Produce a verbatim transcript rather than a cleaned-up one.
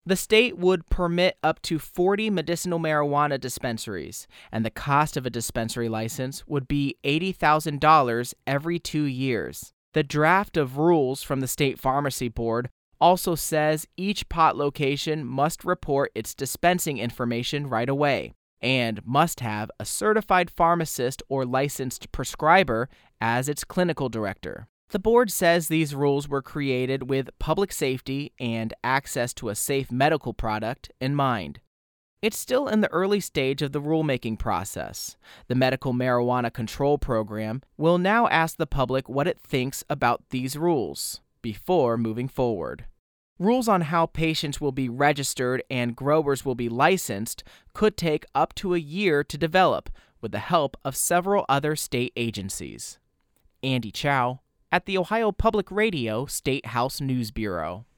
The state would permit up to forty medicinal marijuana dispensaries, and the cost of a dispensary license would be eighty thousand dollars every two years. The draft of rules from the State Pharmacy Board also says each pot location must report its dispensing information right away and must have a certified pharmacist or licensed prescriber as its clinical director. The board says these rules were created with public safety and access to a safe medical product in mind. It's still in the early stage of the rulemaking process. The Medical Marijuana Control Program will now ask the public what it thinks about these rules before moving forward. Rules on how patients will be registered and growers will be licensed could take up to a year to develop with the help of several other state agencies. Andy Chow at the Ohio Public Radio State House News Bureau.